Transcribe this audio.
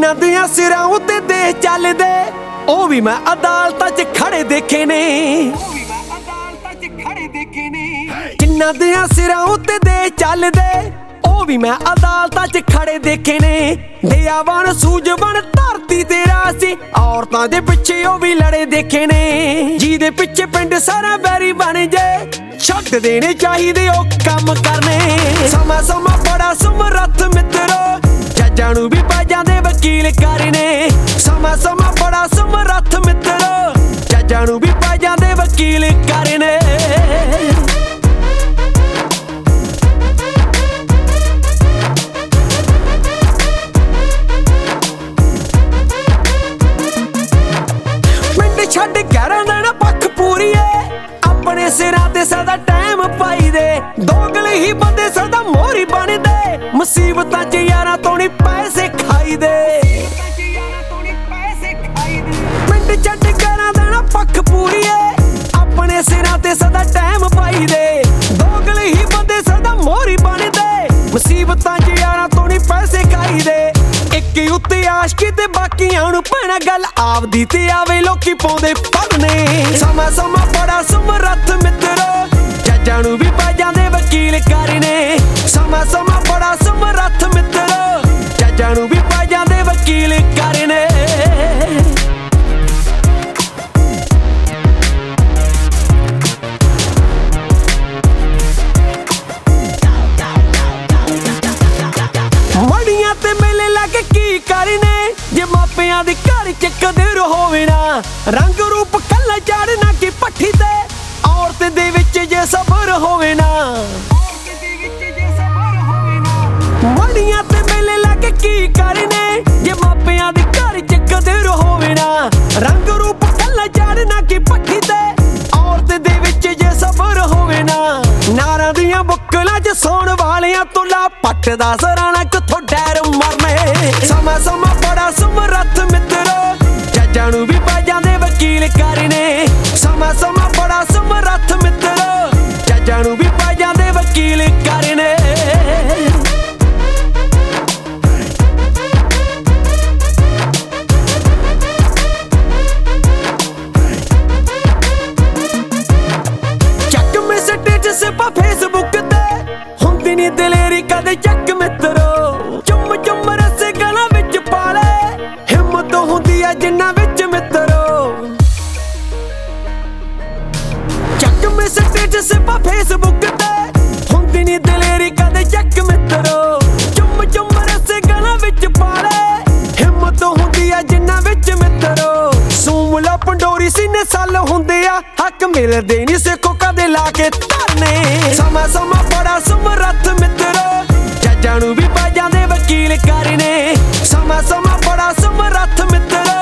ਜਿਨ੍ਹਾਂ ਦੀਆਂ ਸਿਰਾਂ ਉੱਤੇ ਦੇਸ਼ ਚੱਲਦੇ ਉਹ ਵੀ ਮੈਂ ਅਦਾਲਤਾਂ 'ਚ ਖੜੇ ਦੇਖੇ ਨੇ। ਜਿਨ੍ਹਾਂ ਦੀਆਂ ਸਿਰਾਂ ਉੱਤੇ ਦੇਸ਼ ਚੱਲਦੇ ਉਹ ਵੀ ਮੈਂ ਅਦਾਲਤਾਂ 'ਚ ਖੜੇ ਦੇਖੇ ਨੇ। ਦਇਆਵਾਨ ਸੂਝਵਾਨ ਧਰਤੀ ਤੇ ਰਾਸੀ ਔਰਤਾਂ ਦੇ ਪਿੱਛੇ ਉਹ ਵੀ ਲੜੇ ਦੇਖੇ ਨੇ। ਜਿਹਦੇ ਪਿੱਛੇ ਪਿੰਡ ਸਾਰਾ ਬੈਰੀ ਬਣ ਜੇ ਛੱਡ ਦੇਣੇ ਚਾਹੀਦੇ ਉਹ ਕੰਮ ਕਰਨੇ। ਸਮਾਂ ਸਮਾਂ ਬੜਾ ਸਮਰੱਥ ਮਿੱਤਰੋ ਜੱਜਾਂ ਨੂੰ ਵੀ ਪੈ ਜਾਂਦੇ ਵਕੀਲ ਕਰਨੇ। ਸਮਾਂ ਸਮਾਂ ਬੜਾ ਸਮਰੱਥ ਮਿੱਤਰੋ ਜੱਜਾਂ ਨੂੰ ਵੀ ਪੈ ਜਾਂਦੇ ਵਕੀਲ ਕਰਨੇ। ਛੱਡ ਗਹਿਰਾਂ ਦੇਣਾ ਪੱਖ ਪੂਰੀਏ ਆਪਣੇ ਸਿਰਾਂ ਤੇ ਸਦਾ ਟਾਈਮ ਪਾਈ ਦੇ। ਦੋਗਲੇ ਹੀ ਬੰਦੇ ਸਦਾ ਮੋਹਰੀ ਬਣਦੇ ਮੁਸੀਬਤਾਂ 'ਚ ਯਾਰਾਂ ਤੋਂ ਨੀ ਪੈਸੇ ਖਾਈ ਦੇ। ਪਿੰਡ ਛੱਡ ਗਹਿਰਾਂ ਦੇਣਾ ਪੱਖ ਪੂਰੀਏ ਆਪਣੇ ਸਿਰਾਂ ਤੇ ਸਦਾ ਟਾਈਮ ਪਾਈ ਦੇ। ਦੋਗਲੇ ਹੀ ਬੰਦੇ ਸਦਾ ਮੋਹਰੀ ਬਣਦੇ ਮੁਸੀਬਤਾਂ 'ਚ ਯਾਰਾਂ ਤੋਂ ਨੀ ਪੈਸੇ ਖਾਈ ਦੇ। ਇੱਕ ਉੱਤੇ ਆਸ਼ਕੀ ਤੇ ਬਾਕੀਆਂ ਨੂੰ ਪੈਣਾ ਗੱਲ ਆਪਦੀ ਤੇ ਆਵੇ ਲੋਕੀ ਪਾਉਂਦੇ ਪੜਨੇ। ਸਮਾਂ ਸਮਾਂ ਬੜਾ ਸਮਰੱਥ ਮਿੱਤਰੋ ਜੱਜਾਂ ਨੂੰ ਵੀ ਪੈ ਜਾਂਦੇ ਵਕੀਲ ਕਰਨੇ। ਸਮਾਂ ਸਮਾਂ ਬੜਾ ਸਮਰੱਥ ਮਿੱਤਰੋ ਜੱਜਾਂ ਨੂੰ ਵੀ ਪੈ ਜਾਂਦੇ ਵਕੀਲ ਕਰਨੇ। ਮੜੀਆਂ ਤੇ ਮੇਲੇ ਲੱਗ ਕੀ ਕਰਨੇ ਜੇ ਮਾਪਿਆਂ ਦੀ ਘਰ 'ਚ ਕਦਰ ਹੋਵੇ ਨਾ। ਰੰਗ ਰੂਪ ਕੱਲਾ ਚਾੜਨਾ ਕੀ ਪੱਠੀ ਤੇ ਔਰਤ ਦੇ ਵਿੱਚ ਜੇ ਸਬਰ ਹੋਵੇ ਨਾ। ਮੜੀਆਂ ਤੇ ਮੇਲੇ ਲੱਗ ਕੀ ਕਰਨੇ ਜੇ ਮਾਪਿਆਂ ਦੀ ਘਰ 'ਚ ਕਦਰ ਹੋਵੇ ਨਾ। ਰੰਗ ਰੂਪ ਕੱਲਾ ਚਾੜਨਾ ਕੀ ਪੱਠੀ ਤੇ ਔਰਤ ਦੇ ਵਿੱਚ ਜੇ ਸਬਰ ਹੋਵੇ ਨਾ। ਨਾਰਾਂ ਦੀਆਂ ਬੁੱਕਲਾਂ 'ਚ ਸੌਣ ਵਾਲਿਆਂ ਤੋਂ ਲਾ ਪੱਟ ਦਾ ਸਰਾਣਾ ਕਿੱਥੋਂ ਡਰ ਮਰਨੇ। ਸਮਾਂ ਸਮਾਂ ਬੜਾ ਸਮਰੱਥ ਮਿੱਤਰੋ ਜੱਜਾਂ ਨੂੰ ਵੀ ਪੈ ਜਾਂਦੇ ਵਕੀਲ ਕਰਨੇ। ਸਮਾਂ ਸਮਾਂ ਬੜਾ ਸਮਰੱਥ ਮਿੱਤਰੋ ਜੱਜਾਂ ਨੂੰ ਵੀ ਪੈ ਜਾਂਦੇ ਵਕੀਲ ਕਰਨੇ। ਚੱਕ ਮੈਂ ਸਟੇਟਸ ਪਾ ਫੇਸਬੁੱਕ ਤੇ ਹੁੰਦੀ ਨੀ ਦਲੇਰੀ ਕਦੇ ਚੱਕ ਮਿੱਤਰੋ। ਚੁੰਮ ਚੁੰਮ ਰਸੇ ਗਲਾਂ ਵਿੱਚ ਪਾ ਲੈ ਹਿੰਮਤ ਹੁੰਦੀ ਆ ਜਿੰਨਾਂ ਵਿੱਚ ਮਿੱਤਰੋ। ਚੱਕ ਮੈਂ ਸਟੇਟਸ ਪਾ ਫੇਸਬੁੱਕ ਤੇ ਹੁੰਦੀ ਨੀ ਦਲੇਰੀ ਕਦੇ ਚੱਕ ਮਿੱਤਰੋ। ਚੁੰਮ ਚੁੰਮ ਰਸੇ ਗਲਾਂ ਵਿੱਚ ਪਾ ਲੈ ਹਿੰਮਤ ਹੁੰਦੀ ਆ ਜਿੰਨਾਂ ਵਿੱਚ ਮਿੱਤਰੋ। ਸੂਮਲਾ ਪੰਡੋਰੀ ਸੀਨੇ ਸਾਲ ਹੁੰਦੇ ਆ ਹੱਕ ਮਿਲਦੇ ਨੀ ਸਿੱਖੋ ਕਦੇ ਲਾ ਕੇ ਧਰਨੇ। ਸਮਾਂ ਸਮਾਂ ਬੜਾ ਸਮਰੱਥ ਮਿੱਤਰੋ ਜੱਜਾਂ ਨੂੰ ਵੀ ਪੈ ਜਾਂਦੇ ਵਕੀਲ ਕਰਨੇ। ਸਮਾਂ ਸਮਾਂ ਬੜਾ ਸਮਰੱਥ ਮਿੱਤਰੋ